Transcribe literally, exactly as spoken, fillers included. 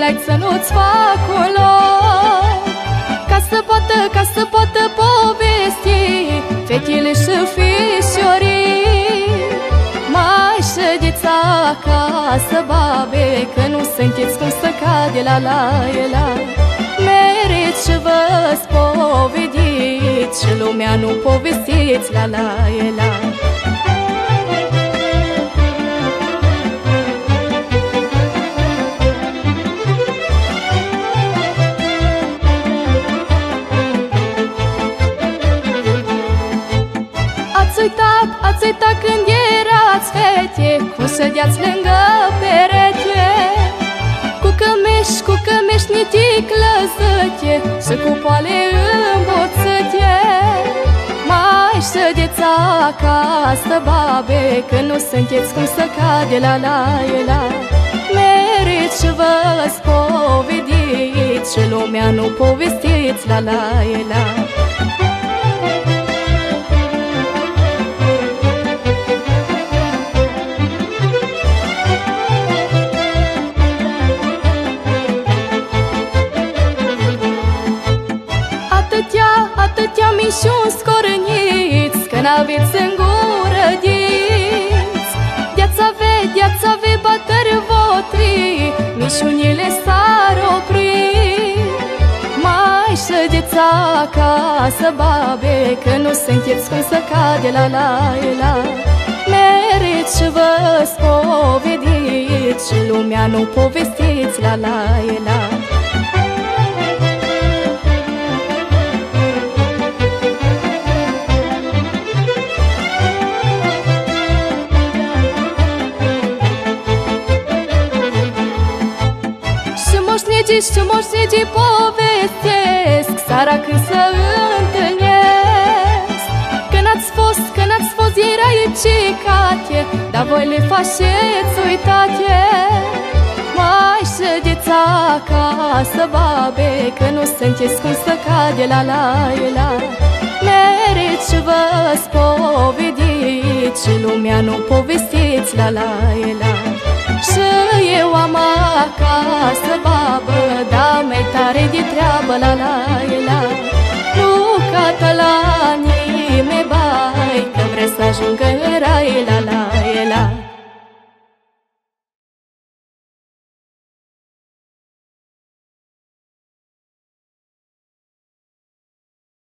like să nu-ți fac un loc, ca să poată, ca să poată povesti fetele și fișorii. Mai ședeți acasă, babe, că nu sunteți cum să cade la la la. Meriți și vă spovediți și lumea nu povestiți la la la. Ați uitat, ați uitat când erați fete, cum ședeați lângă perete, cu cămeși, cu cămeși nitic lăzăte și cu poale îmboțăte. Mai ședeți acasă, babe, că nu sunteți cum să cade la la la. Meriți și vă spovediți și lumea nu povestiți la la la. Atâtea mișuni scorâniți, că n-aveți în gură dinți. De-ați ave, de-ați ave bătări votri, mișunile s-ar opri. Mai ședeți acasă, babe, că nu sunteți cum să cade la la la. Meriți și vă spovediți și lumea nu povestiți la la la. Moșnegii și moșnegii povestesc seara când să întâlnesc, că n-ați fost, că n-ați fost, era icicate, dar voi le faceți uitate. Mai ședeți acasă, babe, că nu sunteți cum să cade la la la. Meriți și vă spovediți și lumea nu povestiți la la la. Și eu am acasă, babă, dar mai tare de treabă la la la. Nu cată la nimeni, bai, că vreți să ajungă în rai la la la.